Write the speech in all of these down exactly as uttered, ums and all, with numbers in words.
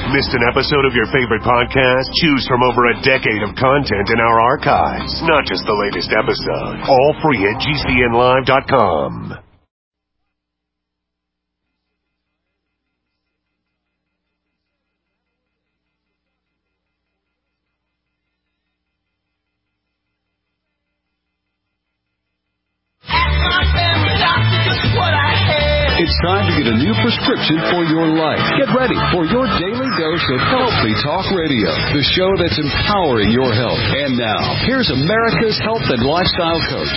Missed an episode of your favorite podcast? Choose from over a decade of content in our archives, not just the latest episode. All free at G C N live dot com. It's time to get a new prescription for your life. Get ready for your daily dose of Healthy Talk Radio, the show that's empowering your health. And now, here's America's health and lifestyle coach.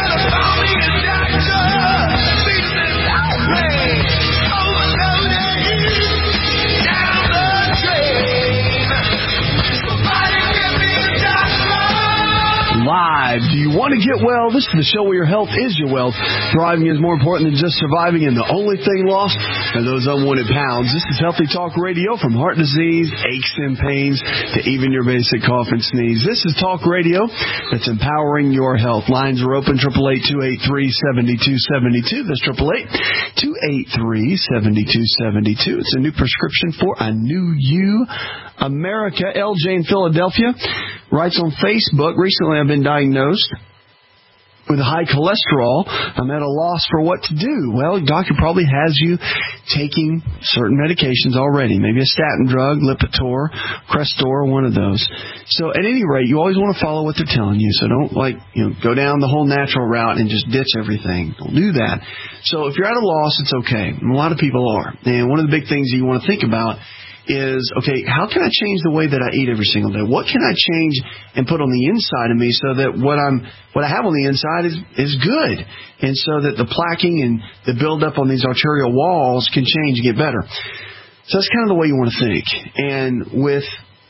Live. Do you want to get well? This is the show where your health is your wealth. Thriving is more important than just surviving, and the only thing lost are those unwanted pounds. This is Healthy Talk Radio, from heart disease, aches and pains, to even your basic cough and sneeze. This is Talk Radio that's empowering your health. Lines are open, eight eight eight, two eight three, seven two seven two. That's eight eight eight, two eight three, seven two seven two. It's a new prescription for a new you. America. L J in Philadelphia writes on Facebook, recently I've been diagnosed with high cholesterol. I'm at a loss for what to do. Well, the doctor probably has you taking certain medications already, maybe a statin drug, Lipitor, Crestor, one of those. So at any rate, you always want to follow what they're telling you. So don't, like, you know, go down the whole natural route and just ditch everything. Don't do that. So if you're at a loss, it's okay. And a lot of people are. And one of the big things you want to think about is, okay, how can I change the way that I eat every single day? What can I change and put on the inside of me so that what I'm, what I have on the inside is, is good, and so that the plaquing and the buildup on these arterial walls can change and get better. So that's kind of the way you want to think. And with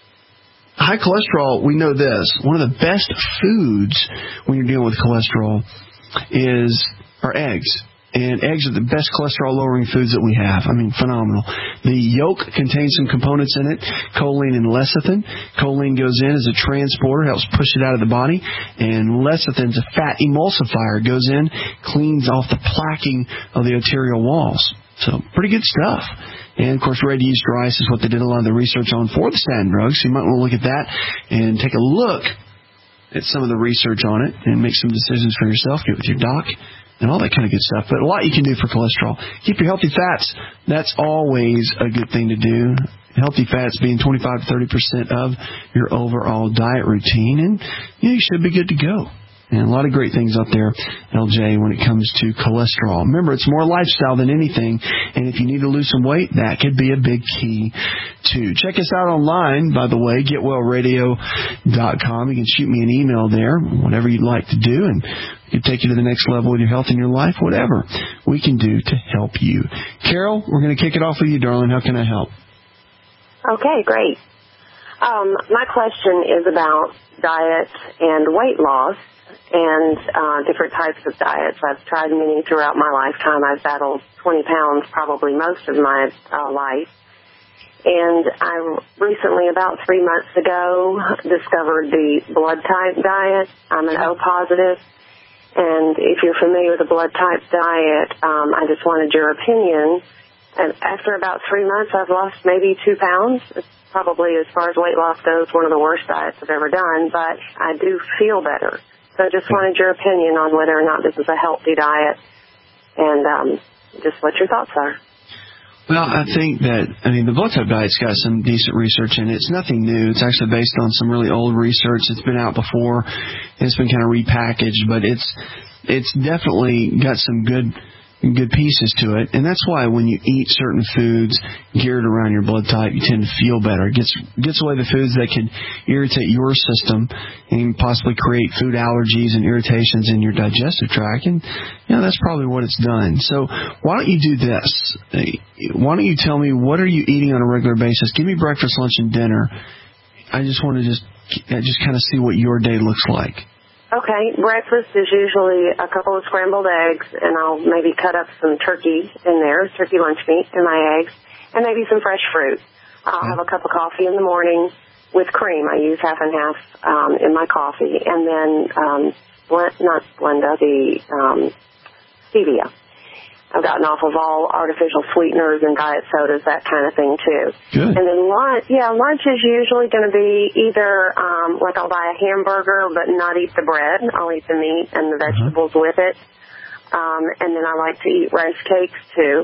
high cholesterol, we know this. One of the best foods when you're dealing with cholesterol is are eggs. And eggs are the best cholesterol-lowering foods that we have. I mean, phenomenal. The yolk contains some components in it, choline and lecithin. Choline goes in as a transporter, helps push it out of the body. And lecithin's a fat emulsifier. Goes in, cleans off the plaquing of the arterial walls. So, pretty good stuff. And, of course, red yeast rice is what they did a lot of the research on for the statin drugs. So you might want to look at that and take a look at some of the research on it and make some decisions for yourself. Get with your doc and all that kind of good stuff. But a lot you can do for cholesterol. Keep your healthy fats. That's always a good thing to do. Healthy fats being twenty-five to thirty percent of your overall diet routine. And you know, you should be good to go. And a lot of great things out there, L J, when it comes to cholesterol. Remember, it's more lifestyle than anything. And if you need to lose some weight, that could be a big key, too. Check us out online, by the way, get well radio dot com. You can shoot me an email there, whatever you'd like to do. And we can take you to the next level with your health and your life, whatever we can do to help you. Carol, we're going to kick it off with you, darling. How can I help? Okay, great. Um, my question is about diet and weight loss. And uh, different types of diets. I've tried many throughout my lifetime. I've battled twenty pounds probably most of my uh, life. And I recently, about three months ago, discovered the blood type diet. I'm an O positive. And if you're familiar with the blood type diet, um, I just wanted your opinion. And after about three months, I've lost maybe two pounds. It's probably, as far as weight loss goes, one of the worst diets I've ever done. But I do feel better. So I just wanted your opinion on whether or not this is a healthy diet, and um, just what your thoughts are. Well, I think that, I mean, the blood type diet's got some decent research in it. It's nothing new. It's actually based on some really old research that's been out before. It's been kind of repackaged, but it's it's definitely got some good good pieces to it. And that's why when you eat certain foods geared around your blood type, you tend to feel better. It gets gets away the foods that can irritate your system and possibly create food allergies and irritations in your digestive tract. And, you know, that's probably what it's done. So why don't you do this? Why don't you tell me, what are you eating on a regular basis? Give me breakfast, lunch, and dinner. I just want to just, just kind of see what your day looks like. Okay, breakfast is usually a couple of scrambled eggs, and I'll maybe cut up some turkey in there, turkey lunch meat in my eggs, and maybe some fresh fruit. I'll have a cup of coffee in the morning with cream. I use half and half um, in my coffee, and then, um, blend, not Splenda, the um, stevia. I've gotten off of all artificial sweeteners and diet sodas, that kind of thing, too. Good. And then lunch, yeah, lunch is usually going to be either, um, like I'll buy a hamburger but not eat the bread. I'll eat the meat and the vegetables uh-huh. with it. Um, and then I like to eat rice cakes, too.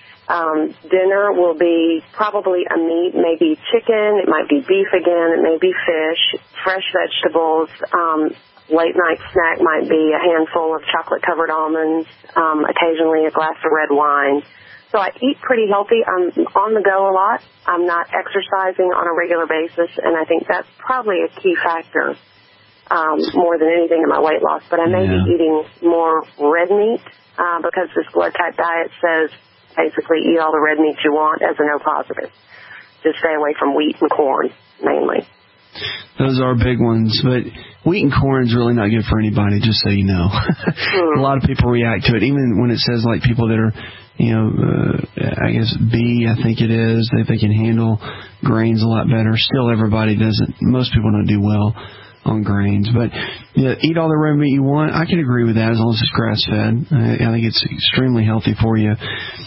Um, dinner will be probably a meat, maybe chicken. It might be beef again. It may be fish, fresh vegetables. Um, late night snack might be a handful of chocolate-covered almonds, um, occasionally a glass of red wine. So I eat pretty healthy. I'm on the go a lot. I'm not exercising on a regular basis, and I think that's probably a key factor um, more than anything in my weight loss. But I may yeah. be eating more red meat uh, because this blood-type diet says basically eat all the red meat you want as a no positive. Just stay away from wheat and corn, mainly. Those are big ones, but wheat and corn is really not good for anybody, just so you know. mm. A lot of people react to it, even when it says, like, people that are, you know, uh, I guess B, I think it is, they, they can handle grains a lot better. Still, everybody doesn't, most people don't do well on grains. But you know, eat all the red meat you want. I can agree with that as long as it's grass-fed. I, I think it's extremely healthy for you.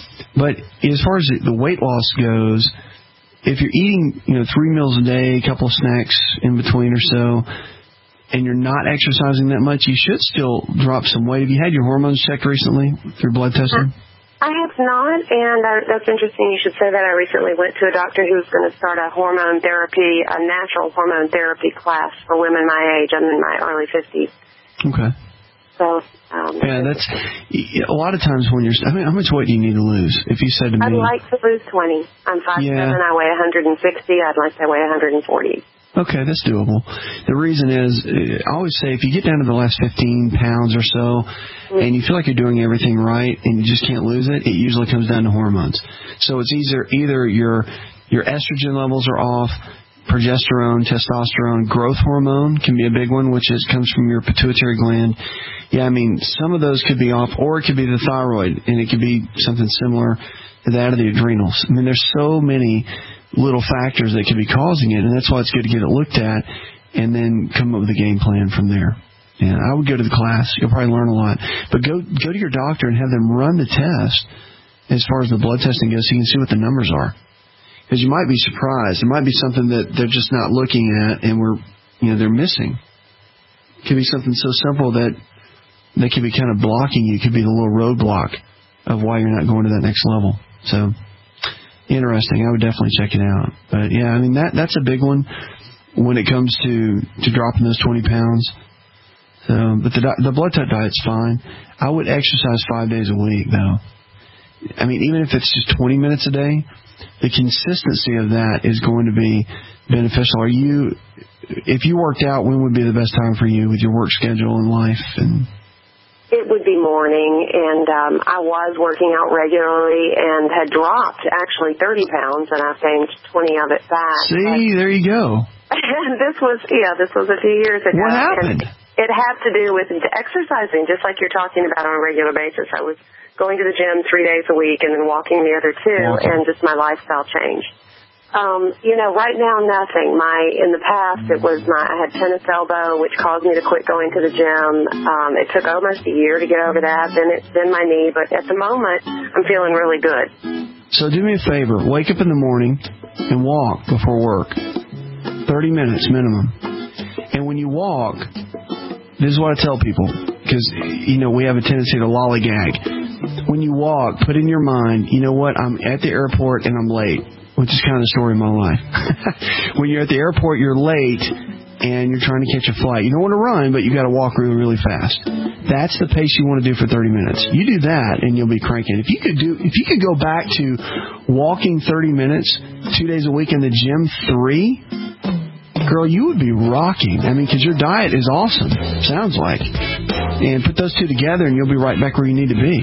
But as far as the weight loss goes, if you're eating, you know, three meals a day, a couple of snacks in between or so, and you're not exercising that much, you should still drop some weight. Have you had your hormones checked recently through blood testing? I have not, and uh, that's interesting you should say that. I recently went to a doctor who's going to start a hormone therapy, a natural hormone therapy class for women my age. I'm in my early fifties. Okay. So, um, yeah, that's a lot of times when you're. I mean, how much weight do you need to lose? If you said to me, I'd like to lose twenty. I'm five yeah. seven. I weigh one hundred sixty. I'd like to weigh one hundred forty. Okay, that's doable. The reason is, I always say, if you get down to the last fifteen pounds or so, mm-hmm. and you feel like you're doing everything right, and you just can't lose it, it usually comes down to hormones. So it's either either your your estrogen levels are off. Progesterone, testosterone, growth hormone can be a big one, which is comes from your pituitary gland. Yeah, I mean, some of those could be off, or it could be the thyroid, and it could be something similar to that of the adrenals. I mean, there's so many little factors that could be causing it, and that's why it's good to get it looked at and then come up with a game plan from there. And I would go to the class. You'll probably learn a lot. But go go to your doctor and have them run the test as far as the blood testing goes so you can see what the numbers are. Because you might be surprised. It might be something that they're just not looking at and we're, you know, they're missing. It could be something so simple that they could be kind of blocking you. It could be the little roadblock of why you're not going to that next level. So, interesting. I would definitely check it out. But, yeah, I mean, that that's a big one when it comes to, to dropping those twenty pounds. So, but the, the blood type diet's fine. I would exercise five days a week, though. I mean, even if it's just twenty minutes a day, the consistency of that is going to be beneficial. Are you, if you worked out, when would be the best time for you with your work schedule and life? And it would be morning, and um, I was working out regularly and had dropped actually thirty pounds, and I've gained twenty of it back. See, but there you go. this was, yeah, this was a few years ago. What happened? And it had to do with exercising, just like you're talking about on a regular basis. I was going to the gym three days a week and then walking the other two, awesome. And just my lifestyle changed. Um, you know, right now, nothing. My in the past, it was my I had tennis elbow, which caused me to quit going to the gym. Um, it took almost a year to get over that. Then it then my knee, but at the moment, I'm feeling really good. So do me a favor: wake up in the morning and walk before work, thirty minutes minimum. And when you walk, this is what I tell people, because you know we have a tendency to lollygag. When you walk, put in your mind, you know what, I'm at the airport and I'm late, which is kind of the story of my life. When you're at the airport, you're late and you're trying to catch a flight. You don't want to run, but you got to walk really, really fast. That's the pace you want to do for thirty minutes. You do that and you'll be cranking. If you could do, if you could go back to walking thirty minutes, two days a week in the gym, three, girl, you would be rocking. I mean, because your diet is awesome, sounds like. And put those two together and you'll be right back where you need to be.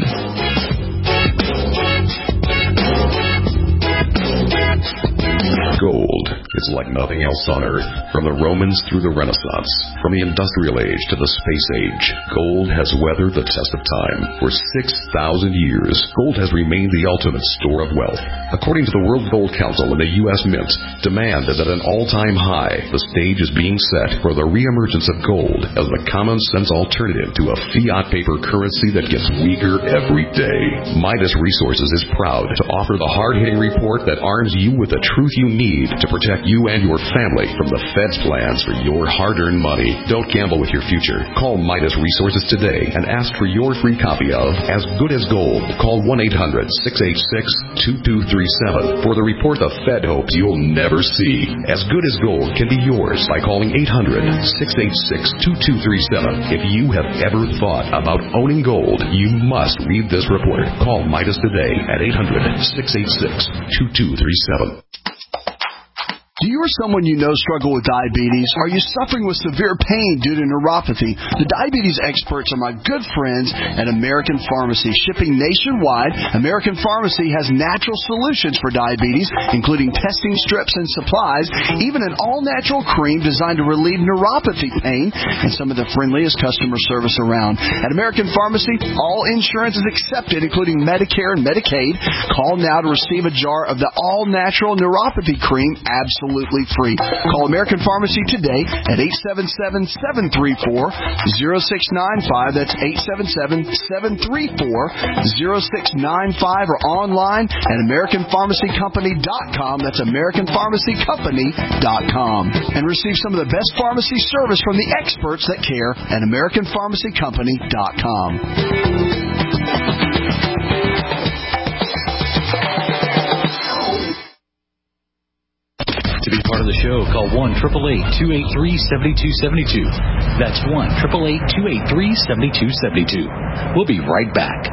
Gold is like nothing else on Earth. From the Romans through the Renaissance, from the Industrial Age to the Space Age, gold has weathered the test of time. For six thousand years, gold has remained the ultimate store of wealth. According to the World Gold Council and the U S Mint, demand is at an all-time high. The stage is being set for the reemergence of gold as the common-sense alternative to a fiat paper currency that gets weaker every day. Midas Resources is proud to offer the hard-hitting report that arms you with the truth you need to protect you and your family from the Fed's plans for your hard-earned money. Don't gamble with your future. Call Midas Resources today and ask for your free copy of As Good as Gold. Call one eight hundred, six eight six, two two three seven for the report the Fed hopes you'll never see. As Good as Gold can be yours by calling eight hundred, six eight six, two two three seven. If you have ever thought about owning gold, you must read this report. Call Midas today at eight hundred, six eight six, two two three seven. Do you or someone you know struggle with diabetes? Are you suffering with severe pain due to neuropathy? The diabetes experts are my good friends at American Pharmacy. Shipping nationwide, American Pharmacy has natural solutions for diabetes, including testing strips and supplies, even an all-natural cream designed to relieve neuropathy pain, and some of the friendliest customer service around. At American Pharmacy, all insurance is accepted, including Medicare and Medicaid. Call now to receive a jar of the all-natural neuropathy cream absolutely Absolutely free. Call American Pharmacy today at eight seven seven, seven three four, zero six nine five. That's eight seven seven, seven three four, zero six nine five, or online at American Pharmacy Company dot com. That's American Pharmacy Company dot com. And receive some of the best pharmacy service from the experts that care at American Pharmacy Company dot com. To be part of the show, call one eight eight eight, two eight three, seven two seven two. That's one eight eight eight, two eight three, seven two seven two. We'll be right back.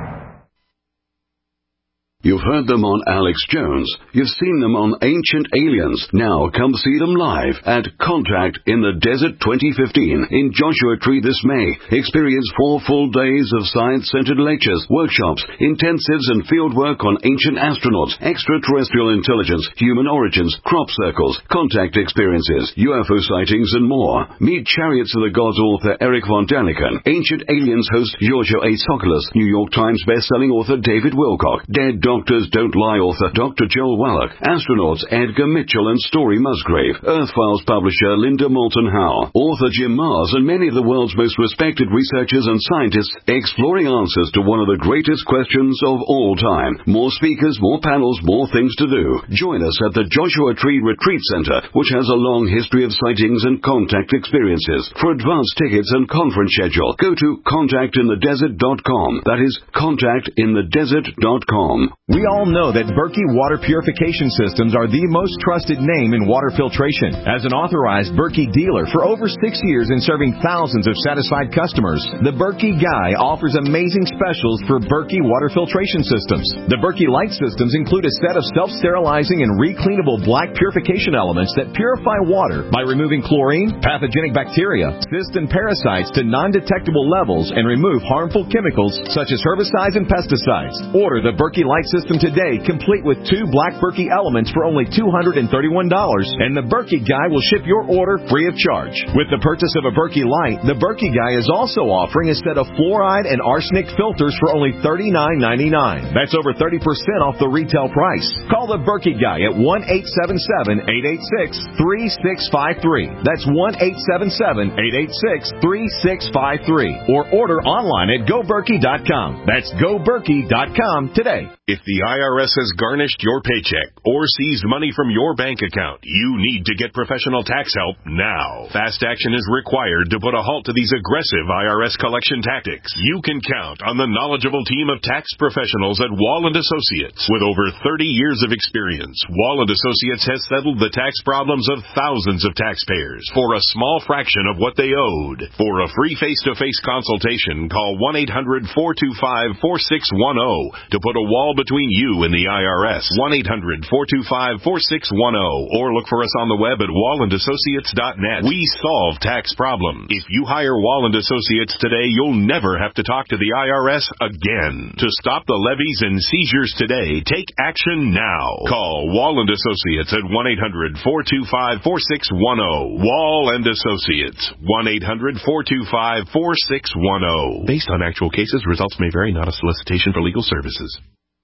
You've heard them on Alex Jones. You've seen them on Ancient Aliens. Now come see them live at Contact in the Desert twenty fifteen in Joshua Tree this May. Experience four full days of science-centered lectures, workshops, intensives, and fieldwork on ancient astronauts, extraterrestrial intelligence, human origins, crop circles, contact experiences, U F O sightings, and more. Meet Chariots of the Gods author Eric von Daniken, Ancient Aliens host Giorgio A. Tsoukalos, New York Times bestselling author David Wilcock, Dead Doctors Don't Lie author Doctor Joel Wallach, astronauts Edgar Mitchell and Story Musgrave, Earth Files publisher Linda Moulton Howe, author Jim Mars, and many of the world's most respected researchers and scientists exploring answers to one of the greatest questions of all time. More speakers, more panels, more things to do. Join us at the Joshua Tree Retreat Center, which has a long history of sightings and contact experiences. For advance tickets and conference schedule, go to contact in the desert dot com. That is contact in the desert dot com. We all know that Berkey Water Purification Systems are the most trusted name in water filtration. As an authorized Berkey dealer for over six years and serving thousands of satisfied customers, the Berkey Guy offers amazing specials for Berkey Water Filtration Systems. The Berkey Light Systems include a set of self-sterilizing and recleanable black purification elements that purify water by removing chlorine, pathogenic bacteria, cysts, and parasites to non-detectable levels and remove harmful chemicals such as herbicides and pesticides. Order the Berkey Light System today, complete with two black Berkey elements for only two hundred thirty-one dollars, and the Berkey Guy will ship your order free of charge. With the purchase of a Berkey Light, the Berkey Guy is also offering a set of fluoride and arsenic filters for only thirty-nine ninety-nine. That's over thirty percent off the retail price. Call the Berkey Guy at one eight seven seven, eight eight six, three six five three. That's one eight seven seven, eight eight six, three six five three. Or order online at go berkey dot com. That's go berkey dot com today. If the I R S has garnished your paycheck or seized money from your bank account, you need to get professional tax help now. Fast action is required to put a halt to these aggressive I R S collection tactics. You can count on the knowledgeable team of tax professionals at Wall and Associates. With over thirty years of experience, Wall and Associates has settled the tax problems of thousands of taxpayers for a small fraction of what they owed. For a free face-to-face consultation, call one eight hundred, four two five, four six one zero to put a Wall between you and the I R S. one eight hundred four two five four six one zero or look for us on the web at wall and associates dot net. We solve tax problems. If you hire Wall and Associates today, you'll never have to talk to the I R S again. To stop the levies and seizures today, take action now. Call Wall and Associates at one eight hundred four two five four six one zero. Wall and Associates, one eight hundred four two five four six one zero. Based on actual cases, results may vary, not a solicitation for legal services.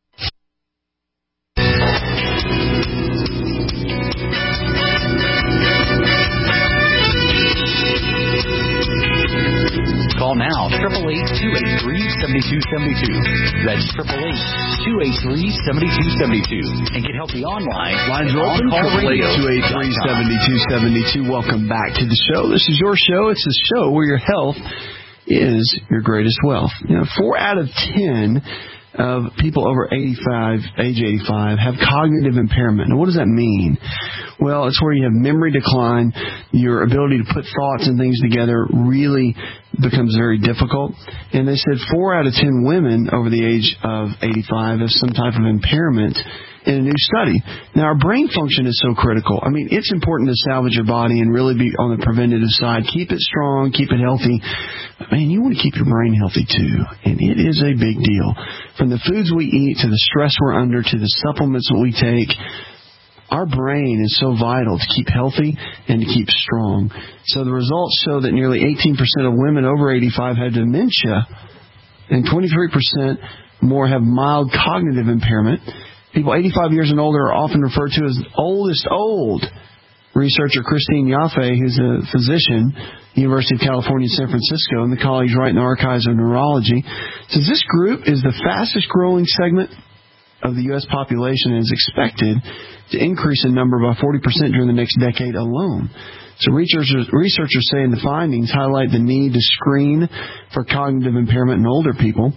Call now, eight eight eight, two eight three, seven two seven two. That's eight eight eight, two eight three, seven two seven two. And get healthy online. Lines are open, eight eight eight, two eight three, seven two seven two. Welcome back to the show. This is your show. It's a show where your health is your greatest wealth. You know, four out of ten of people over eighty-five, age eighty-five, have cognitive impairment. Now, what does that mean? Well, it's where you have memory decline. Your ability to put thoughts and things together really becomes very difficult. And they said four out of ten women over the age of eighty-five have some type of impairment in a new study. Now, our brain function is so critical. I mean, it's important to salvage your body and really be on the preventative side. Keep it strong, keep it healthy. But, man, you want to keep your brain healthy, too. And it is a big deal. From the foods we eat to the stress we're under to the supplements that we take, our brain is so vital to keep healthy and to keep strong. So the results show that nearly eighteen percent of women over eighty-five have dementia, and twenty-three percent more have mild cognitive impairment. People eighty-five years and older are often referred to as oldest old. Researcher Christine Yaffe, who's a physician, University of California, San Francisco, and the colleagues write in the Archives of Neurology, says this group is the fastest growing segment of the U S population and is expected to increase in number by forty percent during the next decade alone. So researchers, researchers say in the findings highlight the need to screen for cognitive impairment in older people.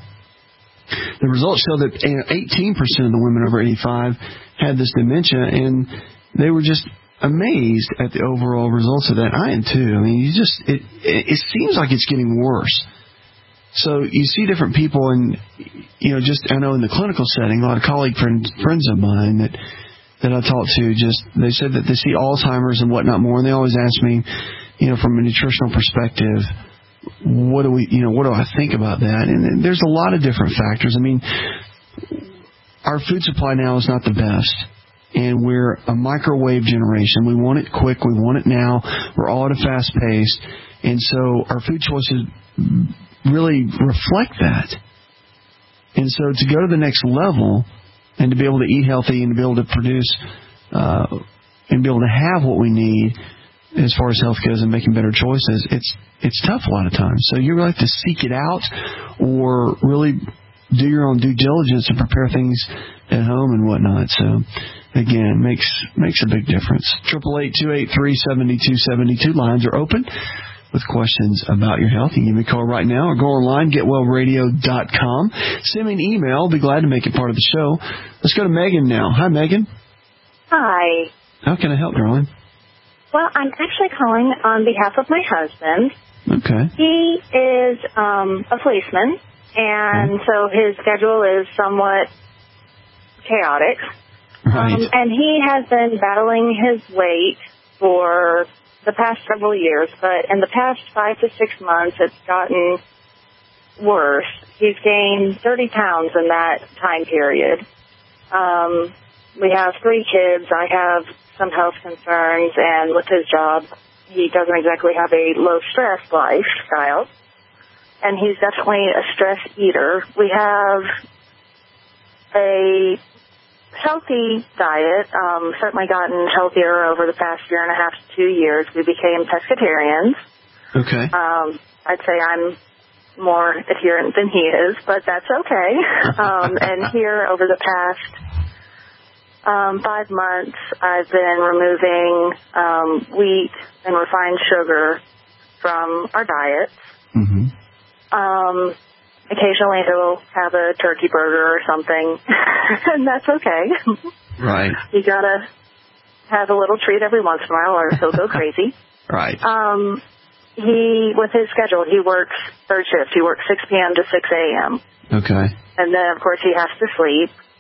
The results show that eighteen percent of the women over eighty-five had this dementia, and they were just amazed at the overall results of that. I am too. I mean, you just it it seems like it's getting worse. So you see different people, and you know, just I know in the clinical setting, a lot of colleague friends friends of mine that that I talk to, just they said that they see Alzheimer's and whatnot more, and they always ask me, you know, from a nutritional perspective, what do we, you know, what do I think about that? And there's a lot of different factors. I mean, our food supply now is not the best, and we're a microwave generation. We want it quick. We want it now. We're all at a fast pace, and so our food choices really reflect that. And so to go to the next level and to be able to eat healthy and to be able to produce uh, and be able to have what we need as far as health goes and making better choices, it's it's tough a lot of times. So you really have to seek it out or really do your own due diligence and prepare things at home and whatnot. So, again, makes makes a big difference. eight eight eight, two eight three, seven two seven two. Lines are open with questions about your health. You can give me a call right now or go online, get well radio dot com. Send me an email. I'll be glad to make it part of the show. Let's go to Megan now. Hi, Megan. Hi. How can I help, darling? Well, I'm actually calling on behalf of my husband. Okay. He is um, a policeman, and okay. so his schedule is somewhat chaotic. Right. Um, and he has been battling his weight for the past several years, but in the past five to six months, it's gotten worse. He's gained thirty pounds in that time period. Um, we have three kids. I have some health concerns, and with his job, he doesn't exactly have a low-stress lifestyle, and he's definitely a stress eater. We have a healthy diet, um, certainly gotten healthier over the past year and a half to two years. We became pescatarians. Okay. Um, I'd say I'm more adherent than he is, but that's okay. um, and here over the past um, five months, I've been removing um, wheat and refined sugar from our diets. Mm-hmm. Um, occasionally he'll have a turkey burger or something, and that's okay. Right. You gotta have a little treat every once in a while or he'll go crazy. Right. Um, he, with his schedule, he works third shift. He works six p.m. to six a.m. Okay. And then, of course, he has to sleep.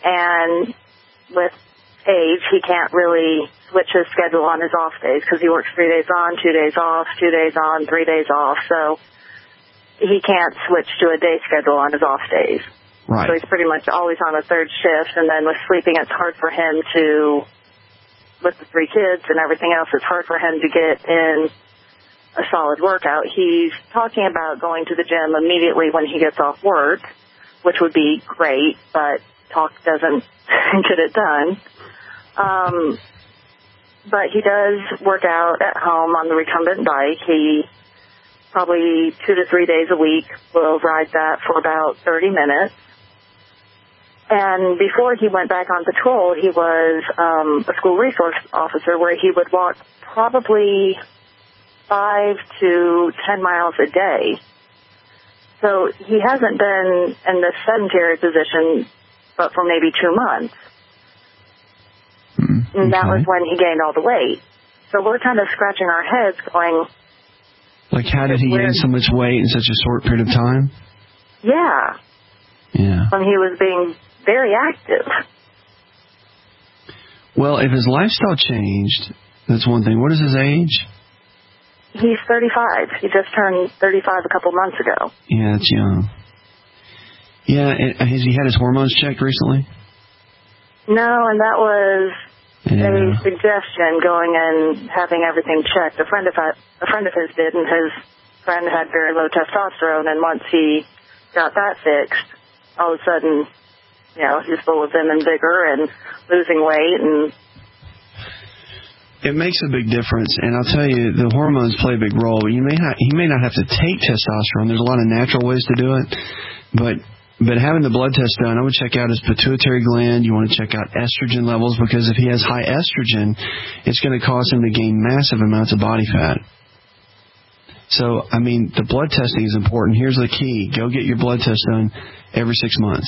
And with age, he can't really switch his schedule on his off days because he works three days on, two days off, two days on, three days off. So he can't switch to a day schedule on his off days. Right. So he's pretty much always on a third shift. And then with sleeping, it's hard for him to, with the three kids and everything else, it's hard for him to get in a solid workout. He's talking about going to the gym immediately when he gets off work, which would be great, but talk doesn't get it done. Um, but he does work out at home on the recumbent bike. He probably two to three days a week will ride that for about thirty minutes. And before he went back on patrol, he was um, a school resource officer where he would walk probably five to ten miles a day. So he hasn't been in this sedentary position but for maybe two months. Mm, okay. And that was when he gained all the weight. So we're kind of scratching our heads going, like, how did he gain so much weight in such a short period of time? Yeah. Yeah. When he was being very active. Well, if his lifestyle changed, that's one thing. What is his age? He's thirty-five. He just turned thirty-five a couple months ago. Yeah, that's young. Yeah, and has he had his hormones checked recently? No, and that was yeah. a suggestion, going and having everything checked. A friend of a friend of his did, and his friend had very low testosterone, and once he got that fixed, all of a sudden, you know, he's full of vim and vigor and losing weight. And it makes a big difference, and I'll tell you, the hormones play a big role. You may not, he may not have to take testosterone. There's a lot of natural ways to do it, but but having the blood test done, I would check out his pituitary gland. You want to check out estrogen levels, because if he has high estrogen, it's going to cause him to gain massive amounts of body fat. So, I mean, the blood testing is important. Here's the key. Go get your blood test done every six months.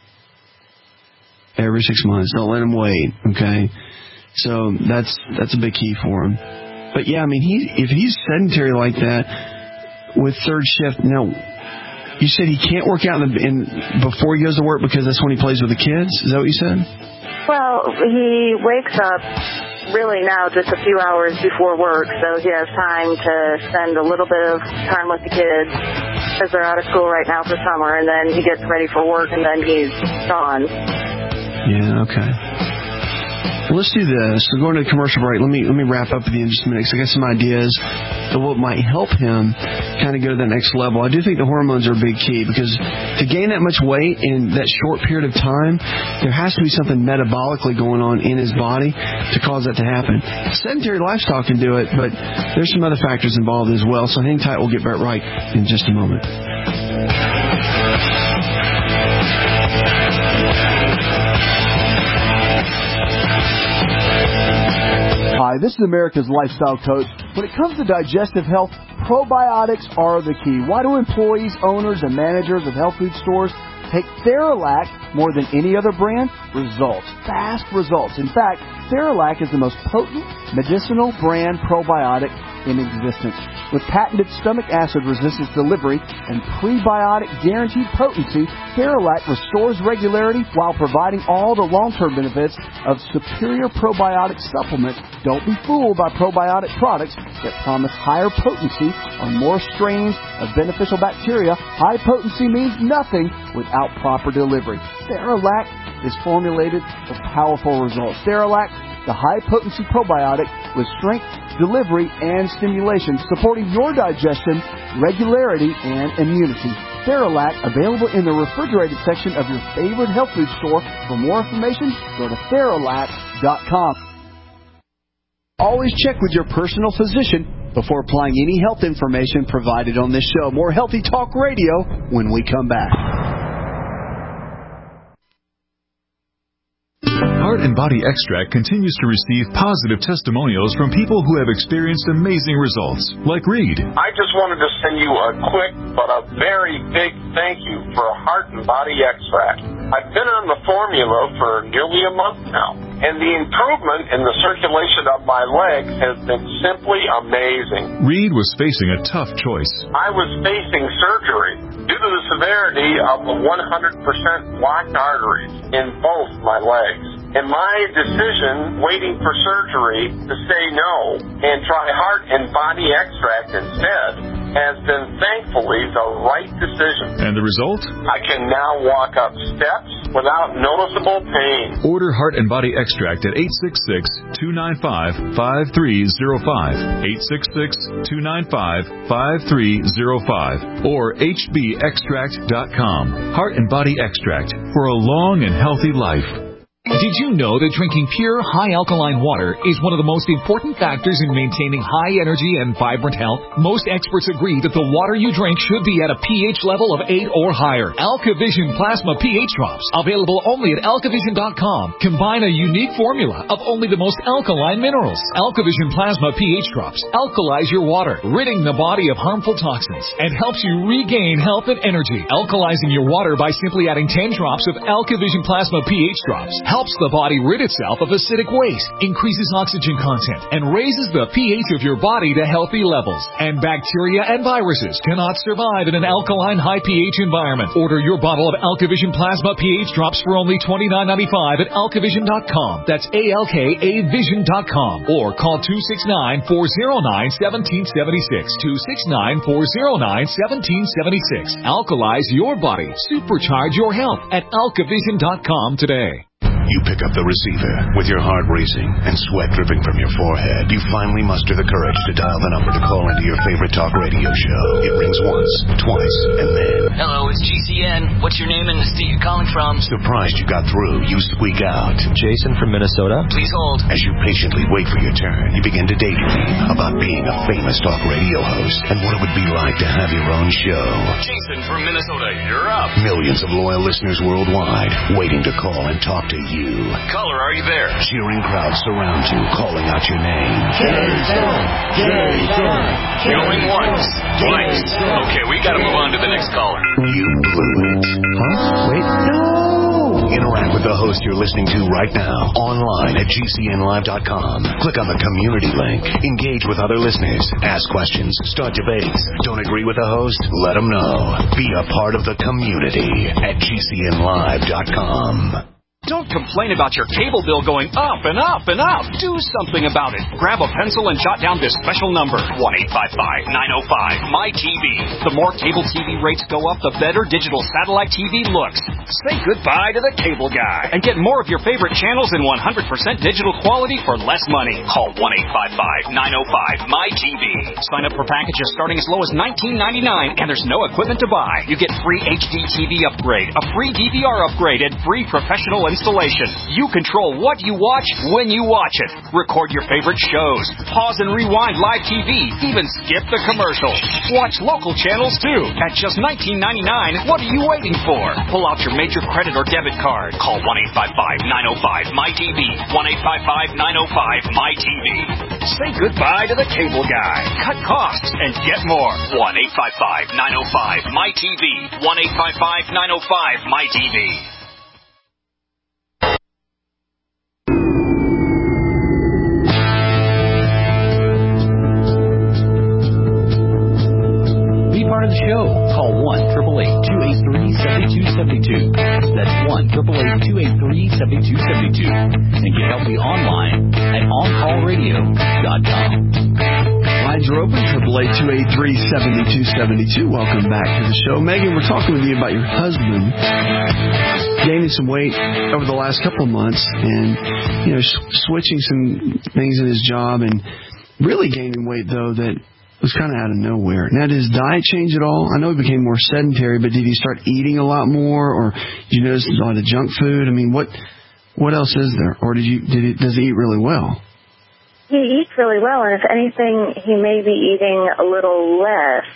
Every six months. Don't let him wait, okay? So that's that's a big key for him. But, yeah, I mean, he if he's sedentary like that with third shift, now, you said he can't work out in, the, in before he goes to work because that's when he plays with the kids? Is that what you said? Well, he wakes up really now just a few hours before work, so he has time to spend a little bit of time with the kids because they're out of school right now for summer, and then he gets ready for work, and then he's gone. Yeah, okay. Well, let's do this. We're going to a commercial break. Let me let me wrap up with you in just a minute, because I got some ideas of what might help him kind of go to that next level. I do think the hormones are a big key, because to gain that much weight in that short period of time, there has to be something metabolically going on in his body to cause that to happen. Sedentary lifestyle can do it, but there's some other factors involved as well. So hang tight. We'll get back right in just a moment. Hi, this is America's Lifestyle Coach. When it comes to digestive health, probiotics are the key. Why do employees, owners, and managers of health food stores take Theralac more than any other brand? Results. Fast results. In fact, Theralac is the most potent medicinal brand probiotic in existence. With patented stomach acid resistance delivery and prebiotic guaranteed potency, Theralac restores regularity while providing all the long-term benefits of superior probiotic supplements. Don't be fooled by probiotic products that promise higher potency or more strains of beneficial bacteria. High potency means nothing without proper delivery. Theralac is formulated for powerful results. Theralac, the high-potency probiotic with strength, delivery, and stimulation, supporting your digestion, regularity, and immunity. Theralac, available in the refrigerated section of your favorite health food store. For more information, go to Theralac dot com. Always check with your personal physician before applying any health information provided on this show. More Healthy Talk Radio when we come back. Heart and Body Extract continues to receive positive testimonials from people who have experienced amazing results, like Reed. I just wanted to send you a quick but a very big thank you for Heart and Body Extract. I've been on the formula for nearly a month now, and the improvement in the circulation of my legs has been simply amazing. Reed was facing a tough choice. I was facing surgery. due to the severity of the one hundred percent blocked arteries in both my legs. And my decision, waiting for surgery, to say no and try heart and body extract instead, has been thankfully the right decision. And the result? I can now walk up steps without noticeable pain. Order Heart and Body Extract at eight six six, two nine five, five three zero five, eight six six, two nine five, five three zero five, or h b extract dot com. Heart and Body Extract for a long and healthy life. Did you know that drinking pure, high-alkaline water is one of the most important factors in maintaining high energy and vibrant health? Most experts agree that the water you drink should be at a pH level of eight or higher. AlkaVision Plasma pH Drops, available only at alkavision dot com, combine a unique formula of only the most alkaline minerals. AlkaVision Plasma pH Drops alkalize your water, ridding the body of harmful toxins, and helps you regain health and energy. Alkalizing your water by simply adding ten drops of AlkaVision Plasma pH Drops helps the body rid itself of acidic waste, increases oxygen content, and raises the pH of your body to healthy levels. And bacteria and viruses cannot survive in an alkaline high pH environment. Order your bottle of AlkaVision Plasma pH Drops for only twenty-nine ninety-five at alkavision dot com. That's A L K A vision dot com. Or call two six nine, four zero nine, one seven seven six. two six nine, four zero nine, one seven seven six. Alkalize your body. Supercharge your health at alkavision dot com today. You pick up the receiver with your heart racing and sweat dripping from your forehead. You finally muster the courage to dial the number to call into your favorite talk radio show. It rings once, twice, and then... Hello, it's G C N. What's your name and the state you're calling from? Surprised you got through, you squeak out. Jason from Minnesota. Please hold. As you patiently wait for your turn, you begin to daydream about being a famous talk radio host and what it would be like to have your own show. Jason from Minnesota, you're up. Millions of loyal listeners worldwide waiting to call and talk to you. Caller, are you there? Cheering crowds surround you, calling out your name. Jason! Jason! Going once, twice. Okay, we gotta move on to the next caller. You blew it. Huh? Wait, no! Interact with the host you're listening to right now, online at G C N live dot com. Click on the community link. Engage with other listeners. Ask questions. Start debates. Don't agree with the host? Let them know. Be a part of the community at G C N live dot com. Don't complain about your cable bill going up and up and up. Do something about it. Grab a pencil and jot down this special number, one eight five five, nine oh five, M Y T V. The more cable T V rates go up, the better digital satellite T V looks. Say goodbye to the cable guy and get more of your favorite channels in one hundred percent digital quality for less money. Call one eight five five, nine oh five, M Y T V. Sign up for packages starting as low as nineteen ninety-nine, and there's no equipment to buy. You get free H D T V upgrade, a free D V R upgrade, and free professional installation. You control what you watch when you watch it. Record your favorite shows. Pause and rewind live T V. Even skip the commercials. Watch local channels too. At just nineteen ninety-nine, what are you waiting for? Pull out your major credit or debit card. Call one eight five five, nine oh five, M Y T V. one eight five five, nine oh five, M Y T V. Say goodbye to the cable guy. Cut costs and get more. one eight five five, nine oh five, M Y T V. one eight five five, nine oh five, M Y T V. Part of the show. Call one, eight eight eight, two eight three, seven two seven two. That's one, eight eight eight, two eight three, seven two seven two. And get healthy online at on call radio dot com. Lines are open, eight eight eight, two eight three, seven two seven two. Welcome back to the show. Megan, we're talking with you about your husband gaining some weight over the last couple of months and, you know, switching some things in his job and really gaining weight, though, that was kind of out of nowhere. Now, did his diet change at all? I know he became more sedentary, but did he start eating a lot more, or did you notice a lot of junk food? I mean, what what else is there? Or did you did he, does he eat really well? He eats really well, and if anything, he may be eating a little less.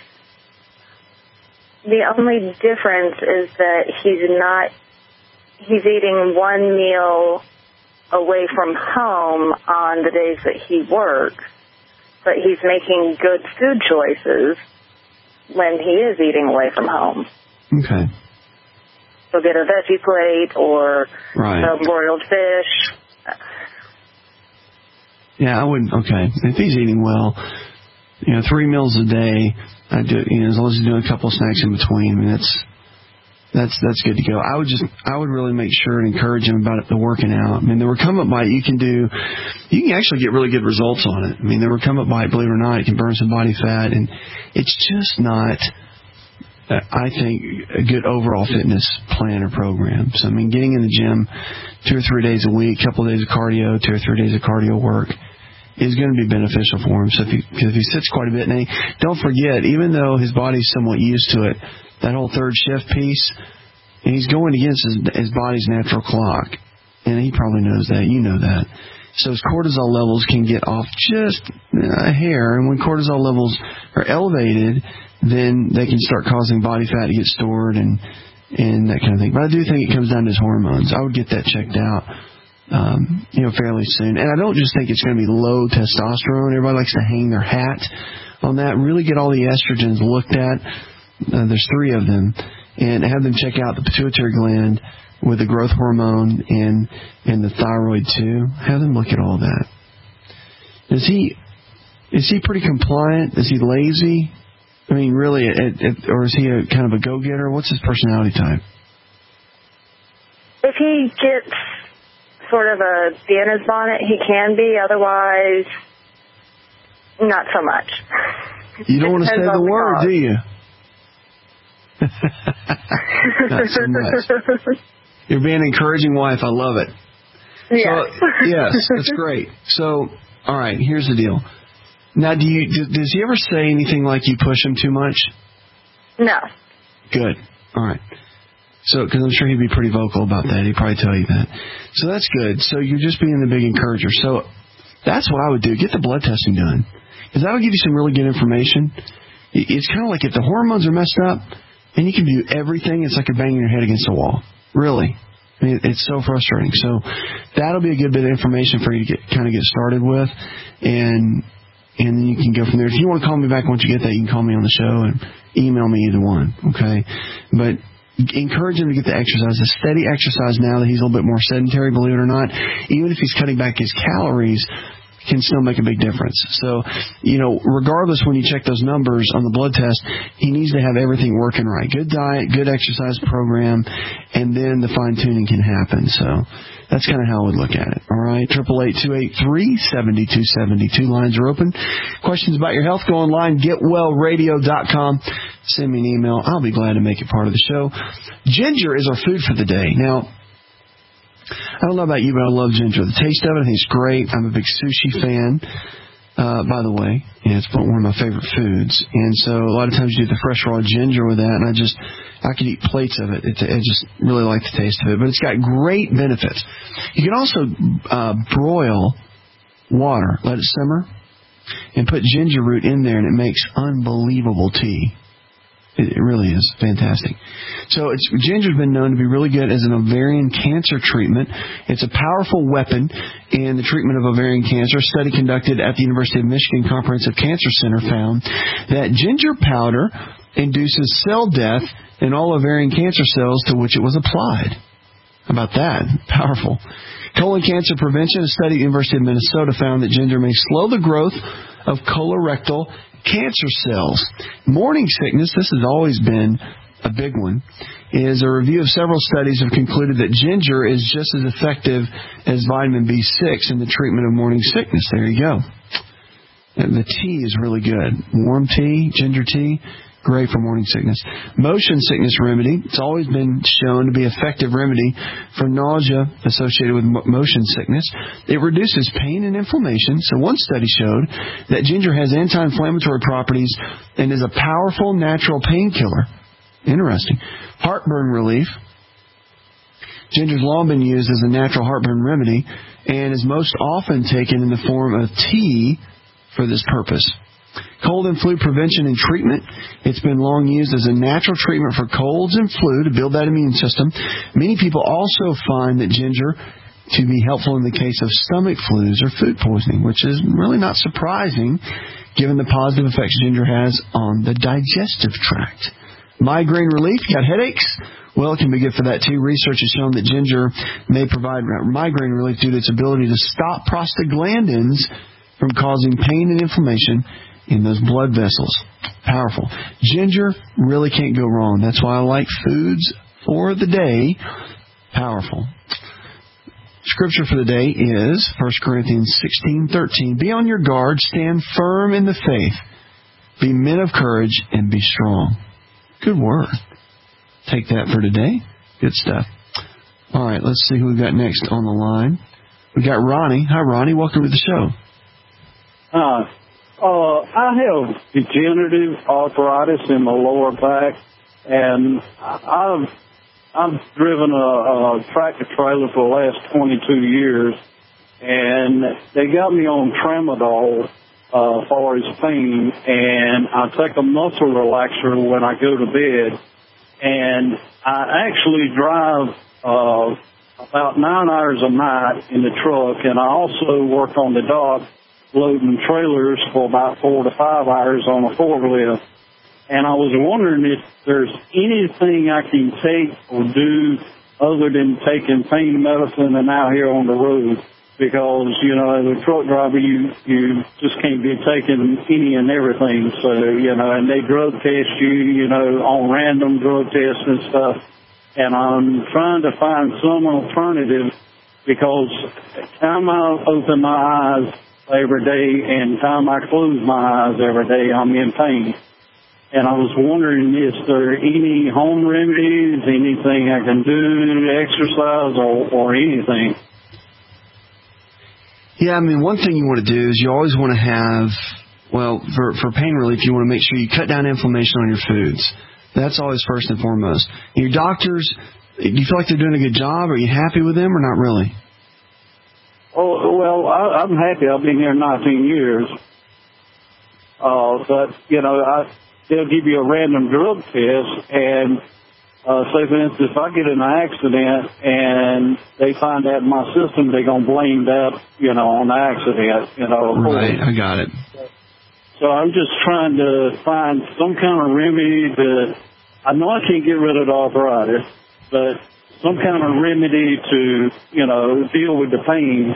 The only difference is that he's not, he's eating one meal away from home on the days that he works. But he's making good food choices when he is eating away from home. Okay. He'll get a veggie plate or right. a broiled fish. Yeah, I wouldn't. Okay. If he's eating well, You know, three meals a day. I do, you know, as long as you're doing a couple of snacks in between. I mean, that's that's that's good to go. I would just, I would really make sure and encourage him about it, the working out. I mean, the recumbent bite you can do, you can actually get really good results on it. I mean, the recumbent bite, believe it or not, it can burn some body fat, and it's just not, uh, I think, a good overall fitness plan or program. So, I mean, getting in the gym two or three days a week, a couple of days of cardio, two or three days of cardio work, is going to be beneficial for him. So if he, cause if he sits quite a bit, and he, don't forget, even though his body's somewhat used to it, that whole third shift piece, and he's going against his, his body's natural clock. And he probably knows that. You know that. So his cortisol levels can get off just a hair. And when cortisol levels are elevated, then they can start causing body fat to get stored and, and that kind of thing. But I do think it comes down to his hormones. I would get that checked out, um, you know, fairly soon. And I don't just think it's going to be low testosterone. Everybody likes to hang their hat on that. Really get all the estrogens looked at. Uh, there's three of them, and have them check out the pituitary gland with the growth hormone and and the thyroid too. Have them look at all that. Is he is he pretty compliant? Is he lazy? I mean, really, it, it, or is he a kind of a go-getter? What's his personality type? If he gets sort of a bee in his bonnet, he can be. Otherwise, not so much. You don't want to say the word, do you? Not so much. You're being an encouraging wife. I love it. Yes. So, yes, that's great. So, all right, here's the deal. Now, do you do, does he ever say anything like you push him too much? No. Good. All right. So, because I'm sure he'd be pretty vocal about that. He'd probably tell you that. So that's good. So you're just being the big encourager. So that's what I would do. Get the blood testing done, because that would give you some really good information. It's kind of like if the hormones are messed up, and you can do everything, it's like you're banging your head against a wall. Really. I mean, it's so frustrating. So that'll be a good bit of information for you to get kind of get started with, and and then you can go from there. If you want to call me back once you get that, you can call me on the show and email me, either one, okay? But encourage him to get the exercise, a steady exercise now that he's a little bit more sedentary, believe it or not. Even if he's cutting back his calories, can still make a big difference. So, you know, regardless when you check those numbers on the blood test, he needs to have everything working right. Good diet, good exercise program, and then the fine-tuning can happen. So that's kind of how I would look at it. All right, eight eight eight, two eight three, seven two seven two. Lines are open. Questions about your health, go online, get well radio dot com. Send me an email. I'll be glad to make it part of the show. Ginger is our food for the day. Now, I don't know about you, but I love ginger. The taste of it, I think it's great. I'm a big sushi fan, uh, by the way. And it's one of my favorite foods. And so a lot of times you do the fresh raw ginger with that, and I just, I could eat plates of it. It I just really like the taste of it. But it's got great benefits. You can also uh, broil water, let it simmer, and put ginger root in there, and it makes unbelievable tea. It really is fantastic. So it's, ginger's been known to be really good as an ovarian cancer treatment. It's a powerful weapon in the treatment of ovarian cancer. A study conducted at the University of Michigan Comprehensive Cancer Center found that ginger powder induces cell death in all ovarian cancer cells to which it was applied. How about that? Powerful. Colon cancer prevention. A study at the University of Minnesota found that ginger may slow the growth of colorectal cancer cells. Morning sickness, this has always been a big one, is a review of several studies have concluded that ginger is just as effective as vitamin B six in the treatment of morning sickness. There you go. And the tea is really good. Warm tea, ginger tea, great for morning sickness. Motion sickness remedy. It's always been shown to be an effective remedy for nausea associated with motion sickness. It reduces pain and inflammation. So one study showed that ginger has anti-inflammatory properties and is a powerful natural painkiller. Interesting. Heartburn relief. Ginger's long been used as a natural heartburn remedy and is most often taken in the form of tea for this purpose. Cold and flu prevention and treatment. It's been long used as a natural treatment for colds and flu to build that immune system. Many people also find that ginger to be helpful in the case of stomach flus or food poisoning, which is really not surprising given the positive effects ginger has on the digestive tract. Migraine relief. Got headaches? Well, it can be good for that too. Research has shown that ginger may provide migraine relief due to its ability to stop prostaglandins from causing pain and inflammation in those blood vessels. Powerful. Ginger really can't go wrong. That's why I like foods for the day. Powerful. Scripture for the day is First Corinthians sixteen thirteen. Be on your guard, stand firm in the faith, be men of courage, and be strong. Good word. Take that for today. Good stuff. All right, let's see who we've got next on the line. We got Ronnie. Hi, Ronnie. Welcome to the show. Uh, uh, I have degenerative arthritis in my lower back, and I've I've driven a, a tractor trailer for the last twenty-two years, and they got me on Tramadol uh, for his pain, and I take a muscle relaxer when I go to bed, and I actually drive uh, about nine hours a night in the truck, and I also work on the dock loading trailers for about four to five hours on a forklift. And I was wondering if there's anything I can take or do other than taking pain medicine and out here on the road. Because, you know, as a truck driver, you, you just can't be taking any and everything. So, you know, and they drug test you, you know, on random drug tests and stuff. And I'm trying to find some alternative because the time I open my eyes every day and time I close my eyes every day, I'm in pain. And I was wondering, is there any home remedies, anything I can do, exercise, or, or anything? Yeah, I mean, one thing you want to do is you always want to have, well, for, for pain relief, you want to make sure you cut down inflammation on your foods. That's always first and foremost. And your doctors, do you feel like they're doing a good job? Are you happy with them or not really? Oh, well, I, I'm happy. I've been here nineteen years. Uh, but, you know, I... they'll give you a random drug test, and uh, say, for instance, if I get in an accident and they find that in my system, they're going to blame that, you know, on the accident, you know. Right, I got it. So I'm just trying to find some kind of remedy that, I know I can't get rid of the arthritis, but some kind of remedy to, you know, deal with the pain.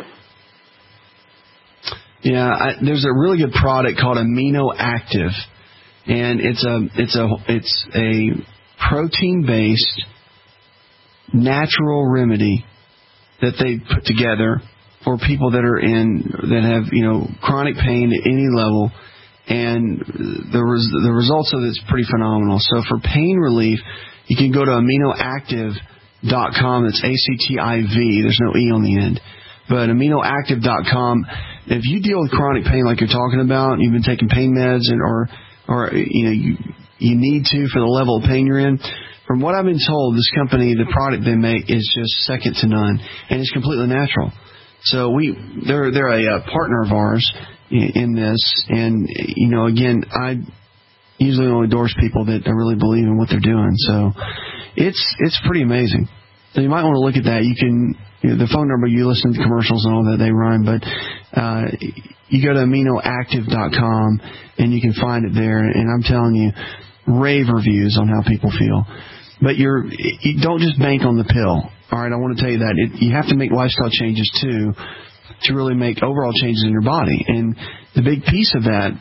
Yeah, I, there's a really good product called Amino Active. And it's a it's a it's a protein-based natural remedy that they put together for people that are in that have you know chronic pain at any level, and the res, the results of it is pretty phenomenal. So for pain relief, you can go to amino active dot com. It's A C T I V. There's no E on the end. But amino active dot com. If you deal with chronic pain like you're talking about, you've been taking pain meds and or or, you know, you, you need to for the level of pain you're in. From what I've been told, this company, the product they make is just second to none, and it's completely natural. So we, they're, they're a, a partner of ours in, in this, and, you know, again, I usually only endorse people that really believe in what they're doing. So it's, it's pretty amazing. So you might want to look at that. You can, you know, the phone number, you listen to commercials and all that they run, but, uh, you go to amino active dot com and you can find it there. And I'm telling you, rave reviews on how people feel. But you're, you don't just bank on the pill. All right, I want to tell you that. It, you have to make lifestyle changes, too, to really make overall changes in your body. And the big piece of that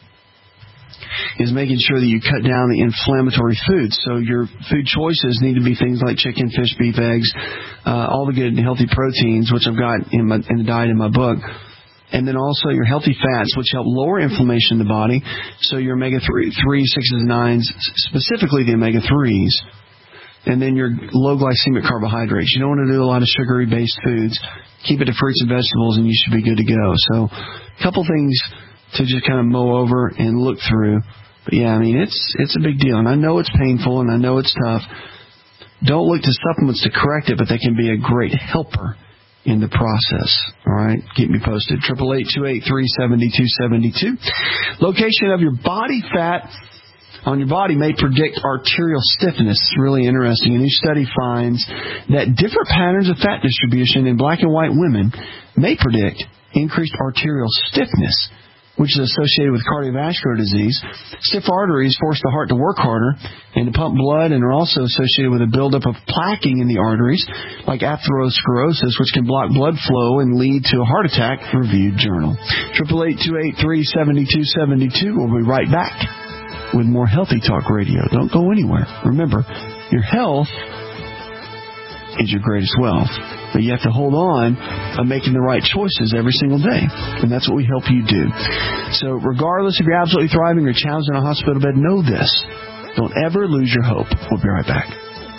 is making sure that you cut down the inflammatory foods. So your food choices need to be things like chicken, fish, beef, eggs, uh, all the good and healthy proteins, which I've got in, my, in the diet in my book. And then also your healthy fats, which help lower inflammation in the body. So your omega three, sixes, and nines, specifically the omega threes. And then your low glycemic carbohydrates. You don't want to do a lot of sugary-based foods. Keep it to fruits and vegetables, and you should be good to go. So a couple things to just kind of mow over and look through. But, yeah, I mean, it's it's a big deal. And I know it's painful, and I know it's tough. Don't look to supplements to correct it, but they can be a great helper in the process. All right? Keep me posted. eight eight eight, two eight three, seven two seven two. Location of your body fat on your body may predict arterial stiffness. It's really interesting. A new study finds that different patterns of fat distribution in black and white women may predict increased arterial stiffness which is associated with cardiovascular disease. Stiff arteries force the heart to work harder and to pump blood, and are also associated with a buildup of plaquing in the arteries, like atherosclerosis, which can block blood flow and lead to a heart attack. Reviewed Journal. Triple eight two eight three seventy two seventy two. We'll be right back with more Healthy Talk Radio. Don't go anywhere. Remember, your health is your greatest wealth, but you have to hold on by making the right choices every single day, and that's what we help you do. So regardless if you're absolutely thriving or challenged in a hospital bed, know this: don't ever lose your hope. We'll be right back.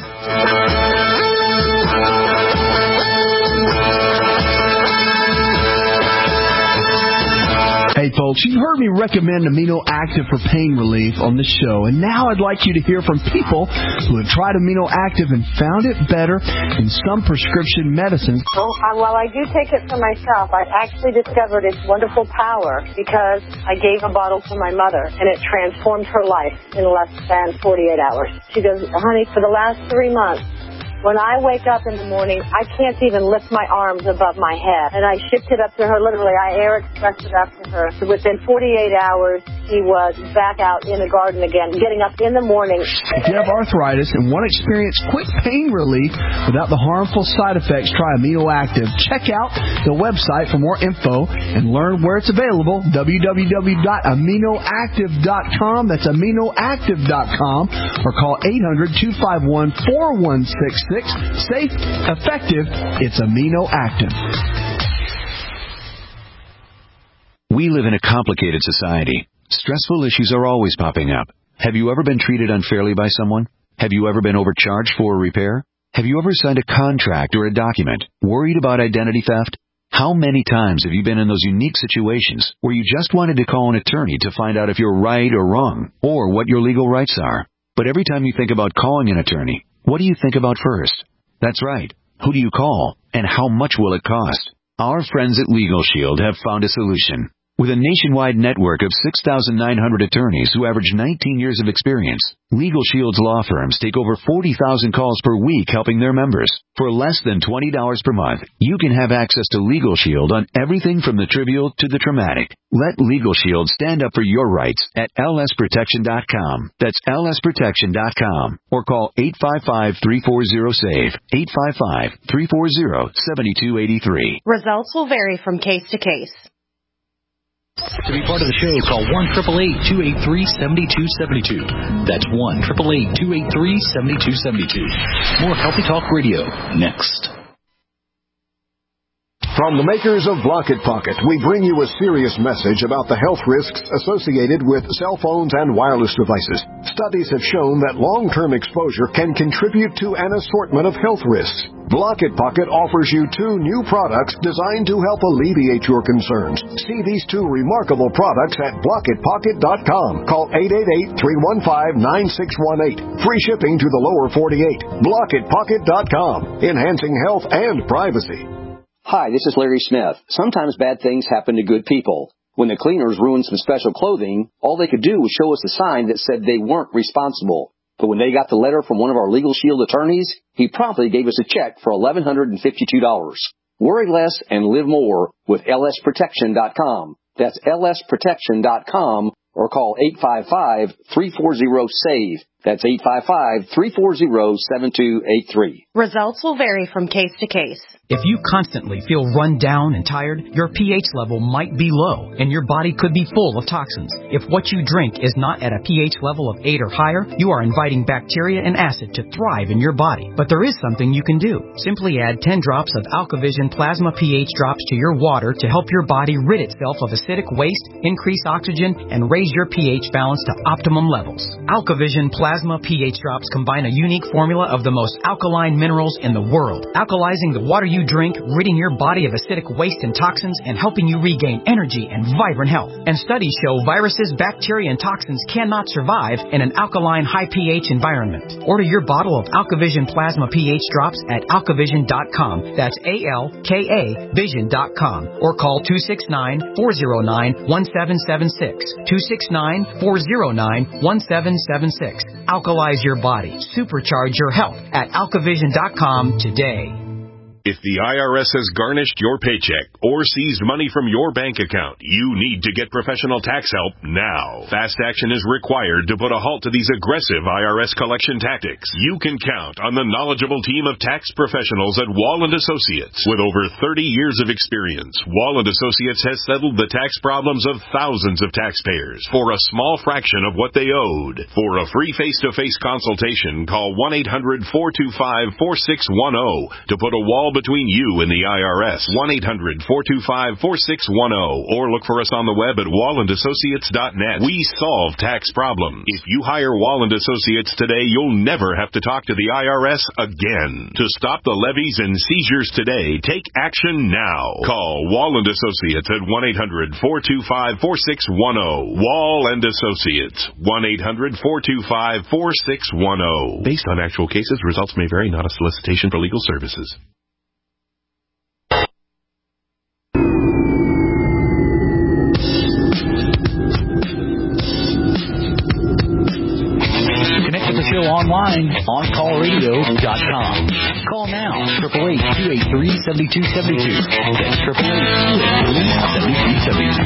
Hey folks, you've heard me recommend Amino Active for pain relief on the show, and now I'd like you to hear from people who have tried Amino Active and found it better than some prescription medicines. Well, uh, while I do take it for myself, I actually discovered its wonderful power because I gave a bottle to my mother, and it transformed her life in less than forty-eight hours. She goes, honey, for the last three months, when I wake up in the morning, I can't even lift my arms above my head. And I shipped it up to her, literally. I air expressed it up to her. So within forty-eight hours, she was back out in the garden again, getting up in the morning. If you have arthritis and want to experience quick pain relief without the harmful side effects, try Amino Active. Check out the website for more info and learn where it's available, w w w dot amino active dot com. That's amino active dot com. Or call eight hundred two five one four one six six. Safe, effective, it's Amino Active. We live in a complicated society. Stressful issues are always popping up. Have you ever been treated unfairly by someone? Have you ever been overcharged for a repair? Have you ever signed a contract or a document worried about identity theft? How many times have you been in those unique situations where you just wanted to call an attorney to find out if you're right or wrong, or what your legal rights are? But every time you think about calling an attorney, what do you think about first? That's right. Who do you call? And how much will it cost? Our friends at Legal Shield have found a solution. With a nationwide network of six thousand nine hundred attorneys who average nineteen years of experience, Legal Shield's law firms take over forty thousand calls per week helping their members. For less than twenty dollars per month, you can have access to Legal Shield on everything from the trivial to the traumatic. Let Legal Shield stand up for your rights at L S protection dot com. That's L S protection dot com. Or call eight five five, three four zero, S A V E, eight five five, three four zero, seven two eight three. Results will vary from case to case. To be part of the show, call one eight eight eight, two eight three, seven two seven two. That's one eight eight eight, two eight three, seven two seven two. More Healthy Talk Radio next. From the makers of Block It Pocket, we bring you a serious message about the health risks associated with cell phones and wireless devices. Studies have shown that long-term exposure can contribute to an assortment of health risks. Block It Pocket offers you two new products designed to help alleviate your concerns. See these two remarkable products at block it pocket dot com. Call eight eight eight, three one five, nine six one eight. Free shipping to the lower forty-eight. block it pocket dot com. Enhancing health and privacy. Hi, this is Larry Smith. Sometimes bad things happen to good people. When the cleaners ruined some special clothing, all they could do was show us a sign that said they weren't responsible. But when they got the letter from one of our Legal Shield attorneys, he promptly gave us a check for eleven fifty-two dollars. Worry less and live more with L S protection dot com. That's L S protection dot com, or call eight five five, three four zero, S A V E. That's eight five five, three four zero, seven two eight three. Results will vary from case to case. If you constantly feel run down and tired, your pH level might be low, and your body could be full of toxins. If what you drink is not at a pH level of eight or higher, you are inviting bacteria and acid to thrive in your body. But there is something you can do. Simply add ten drops of AlkaVision Plasma pH drops to your water to help your body rid itself of acidic waste, increase oxygen, and raise your pH balance to optimum levels. AlkaVision Plasma pH drops combine a unique formula of the most alkaline minerals in the world, alkalizing the water you drink, ridding your body of acidic waste and toxins, and helping you regain energy and vibrant health. And studies show viruses, bacteria, and toxins cannot survive in an alkaline, high pH environment. Order your bottle of AlkaVision Plasma pH drops at alkavision dot com. That's A L K A vision dot com. Or call two six nine, four zero nine, one seven seven six. two six nine, four zero nine, one seven seven six. Alkalize your body. Supercharge your health at alkavision dot com today. If the I R S has garnished your paycheck or seized money from your bank account, you need to get professional tax help now. Fast action is required to put a halt to these aggressive I R S collection tactics. You can count on the knowledgeable team of tax professionals at Wall and Associates. With over thirty years of experience, Wall and Associates has settled the tax problems of thousands of taxpayers for a small fraction of what they owed. For a free face-to-face consultation, call one eight hundred, four two five, four six one zero to put a wall between you and the I R S. one eight hundred, four two five, four six one zero or look for us on the web at wall and associates dot net. We solve tax problems. If you hire Wall and Associates today, you'll never have to talk to the I R S again. To stop the levies and seizures today, take action now. Call Wall and Associates at one eight hundred, four two five, four six one zero. Wall and Associates, one eight hundred, four two five, four six one zero. Based on actual cases, results may vary, not a solicitation for legal services. Show online, on call radio dot com. Call now, eight eight eight, two eight three, seven two seven two. That's eight eight eight, two eight three, seven two seven two.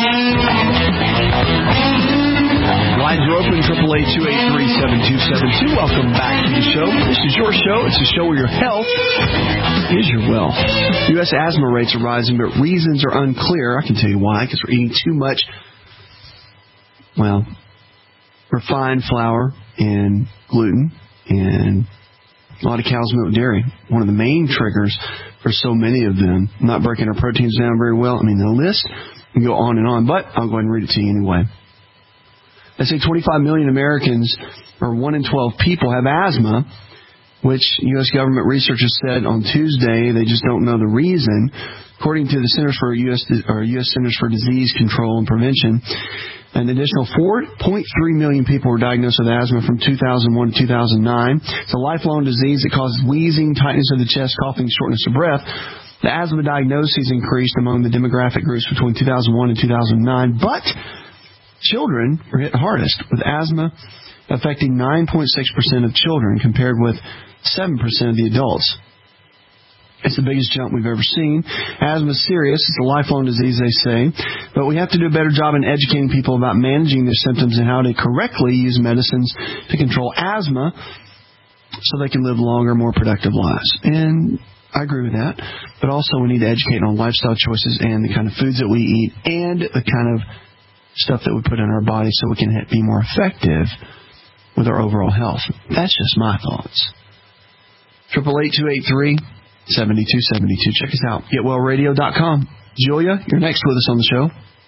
Lines are open, eight eight eight, two eight three, seven two seven two. Welcome back to the show. This is your show. It's a show where your health is your wealth. U S asthma rates are rising, but reasons are unclear. I can tell you why, because we're eating too much, well, refined flour and gluten and a lot of cow's milk dairy. One of the main triggers for so many of them, not breaking our proteins down very well. I mean, the list can go on and on, but I'll go ahead and read it to you anyway. They say twenty-five million Americans, or one in twelve people, have asthma, which U S government researchers said on Tuesday they just don't know the reason. According to the Centers for U S or U S Centers for Disease Control and Prevention, an additional four point three million people were diagnosed with asthma from two thousand one to two thousand nine. It's a lifelong disease that causes wheezing, tightness of the chest, coughing, shortness of breath. The asthma diagnoses increased among the demographic groups between two thousand one and two thousand nine, but children were hit hardest, with asthma affecting nine point six percent of children compared with seven percent of the adults. It's the biggest jump we've ever seen. Asthma is serious. It's a lifelong disease, they say. But we have to do a better job in educating people about managing their symptoms and how to correctly use medicines to control asthma so they can live longer, more productive lives. And I agree with that. But also we need to educate on lifestyle choices and the kind of foods that we eat and the kind of stuff that we put in our body so we can be more effective with our overall health. That's just my thoughts. eight eight eight, two eight three, seven two seven two. Check us out. get well radio dot com. Julia, you're next with us on the show.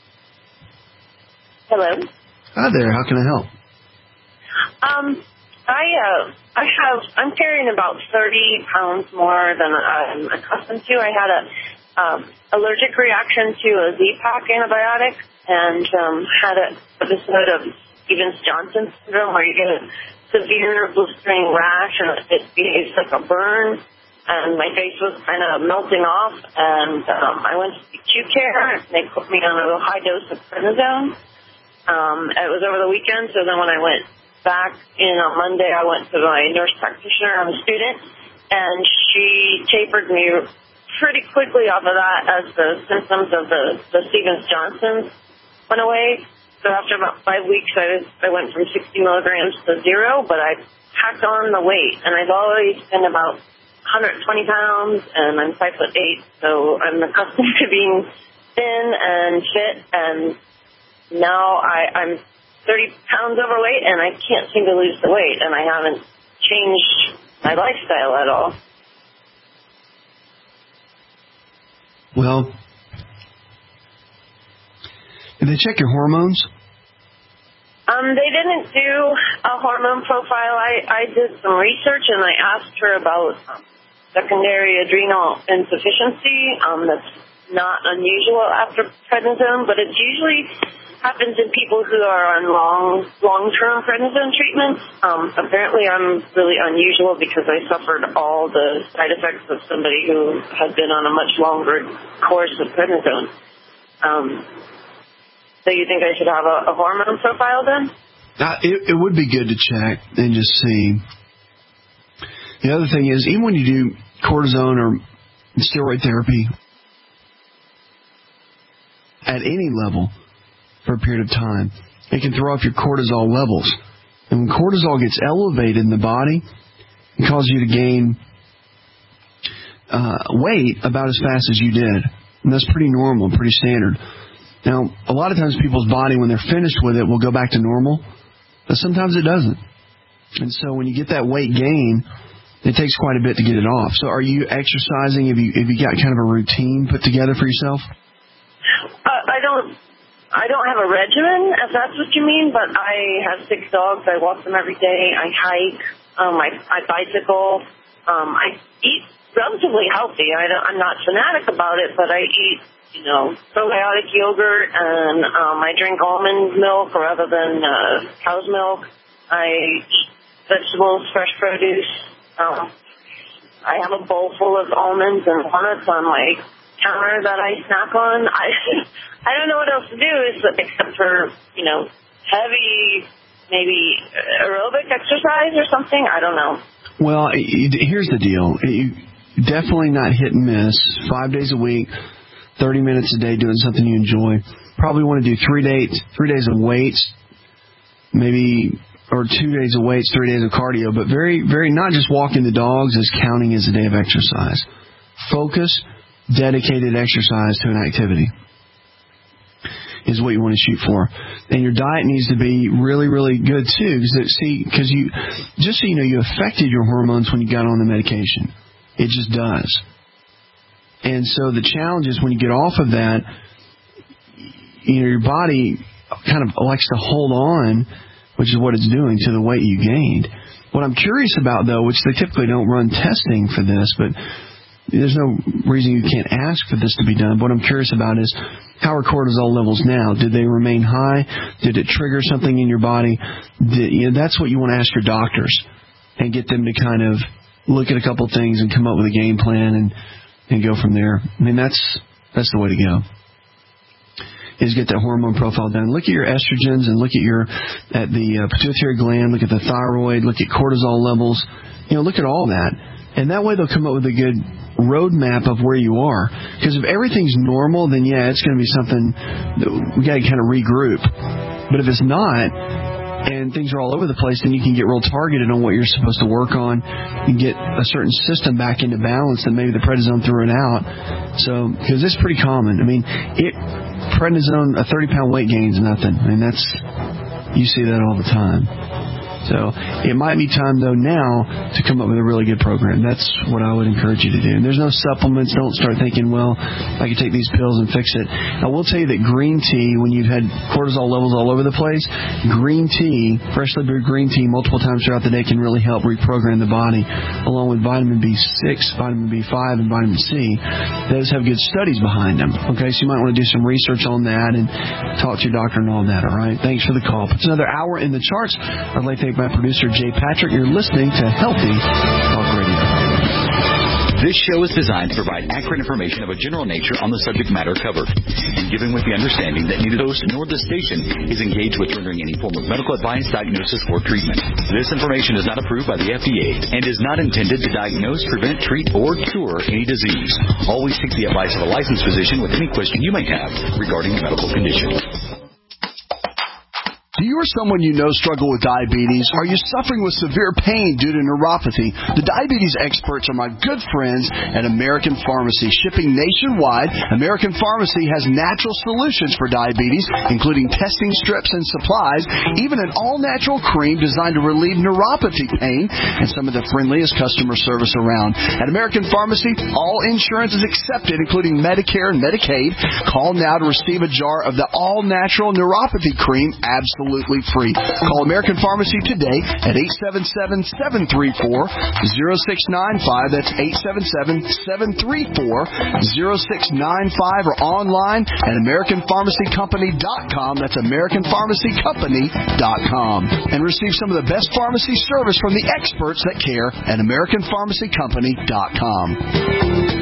Hello. Hi there. How can I help? Um, I uh, I have I'm carrying about thirty pounds more than I'm accustomed to. I had a um, allergic reaction to a Z-Pak antibiotic and um, had a episode of Stevens-Johnson syndrome where you get a severe blistering rash and it behaves like a burn. And my face was kind of melting off, and um, I went to acute care. They put me on a real high dose of prednisone. Um, it was over the weekend, so then when I went back in on Monday, I went to my nurse practitioner. I'm a student, and she tapered me pretty quickly off of that as the symptoms of the, the Stevens-Johnson went away. So after about five weeks, I, was, I went from sixty milligrams to zero, but I packed on the weight, and I've always been about one hundred twenty pounds, and I'm five foot eight, so I'm accustomed to being thin and fit, and now I, I'm thirty pounds overweight, and I can't seem to lose the weight, and I haven't changed my lifestyle at all. Well, did they check your hormones? Um, they didn't do a hormone profile. I, I did some research, and I asked her about um, secondary adrenal insufficiency. Um, that's not unusual after prednisone, but it usually happens in people who are on long, long-term prednisone treatments. Um, apparently, I'm really unusual because I suffered all the side effects of somebody who had been on a much longer course of prednisone. Um, So you think I should have a, a hormone profile then? Uh, it, it would be good to check and just see. The other thing is, even when you do cortisone or steroid therapy at any level for a period of time, it can throw off your cortisol levels. And when cortisol gets elevated in the body, it causes you to gain uh, weight about as fast as you did. And that's pretty normal, pretty standard. Now, a lot of times people's body, when they're finished with it, will go back to normal. But sometimes it doesn't. And so when you get that weight gain, it takes quite a bit to get it off. So are you exercising? Have you, have you got kind of a routine put together for yourself? Uh, I don't I don't have a regimen, if that's what you mean, but I have six dogs. I walk them every day. I hike. Um, I, I bicycle. Um, I eat relatively healthy. I don't, I'm not fanatic about it, but I eat, you know, probiotic yogurt, and um, I drink almond milk rather than uh, cow's milk. I eat vegetables, fresh produce. Um, I have a bowl full of almonds and walnuts on my counter that I snack on. I I don't know what else to do except for, you know, heavy, maybe aerobic exercise or something. I don't know. Well, here's the deal. You definitely not hit and miss. Five days a week, thirty minutes a day doing something you enjoy. Probably want to do three days, three days of weights, maybe, or two days of weights, three days of cardio. But very, very not just walking the dogs is counting as a day of exercise. Focus, dedicated exercise to an activity is what you want to shoot for. And your diet needs to be really, really good too. Because see, because you, just so you know, you affected your hormones when you got on the medication. It just does. And so the challenge is when you get off of that, you know, your body kind of likes to hold on, which is what it's doing, to the weight you gained. What I'm curious about, though, which they typically don't run testing for this, but there's no reason you can't ask for this to be done. What I'm curious about is, how are cortisol levels now? Did they remain high? Did it trigger something in your body? Did, you know, that's what you want to ask your doctors and get them to kind of look at a couple things and come up with a game plan and, and go from there. I mean, that's that's the way to go, is get that hormone profile done. Look at your estrogens and look at your at the uh, pituitary gland, look at the thyroid, look at cortisol levels. You know, look at all that. And that way they'll come up with a good roadmap of where you are. Because if everything's normal, then yeah, it's going to be something that we got to kind of regroup. But if it's not, and things are all over the place, then you can get real targeted on what you're supposed to work on and get a certain system back into balance, and maybe the prednisone threw it out. So, because it's pretty common. I mean, it prednisone, a thirty pound weight gain is nothing. I mean, that's, you see that all the time. So it might be time, though, now to come up with a really good program. That's what I would encourage you to do. And there's no supplements. Don't start thinking, well, I can take these pills and fix it. I will tell you that green tea, when you've had cortisol levels all over the place, green tea, freshly brewed green tea multiple times throughout the day can really help reprogram the body, along with vitamin B six, vitamin B five, and vitamin C. Those have good studies behind them. Okay, so you might want to do some research on that and talk to your doctor and all that, all right? Thanks for the call. It's another hour in the charts. I'd like to thank my producer, Jay Patrick. You're listening to Healthy Talk Radio. This show is designed to provide accurate information of a general nature on the subject matter covered, and given with the understanding that neither the host nor the station is engaged with rendering any form of medical advice, diagnosis, or treatment. This information is not approved by the F D A and is not intended to diagnose, prevent, treat, or cure any disease. Always seek the advice of a licensed physician with any question you may have regarding a medical condition. Do you or someone you know struggle with diabetes? Are you suffering with severe pain due to neuropathy? The diabetes experts are my good friends at American Pharmacy. Shipping nationwide, American Pharmacy has natural solutions for diabetes, including testing strips and supplies, even an all-natural cream designed to relieve neuropathy pain, and some of the friendliest customer service around. At American Pharmacy, all insurance is accepted, including Medicare and Medicaid. Call now to receive a jar of the all-natural neuropathy cream absolutely Absolutely free. Call American Pharmacy today at eight seven seven, seven three four, zero six nine five. That's eight seven seven, seven three four, zero six nine five, or online at American Pharmacy Company dot com. That's American Pharmacy Company dot com. And receive some of the best pharmacy service from the experts that care at American Pharmacy Company dot com.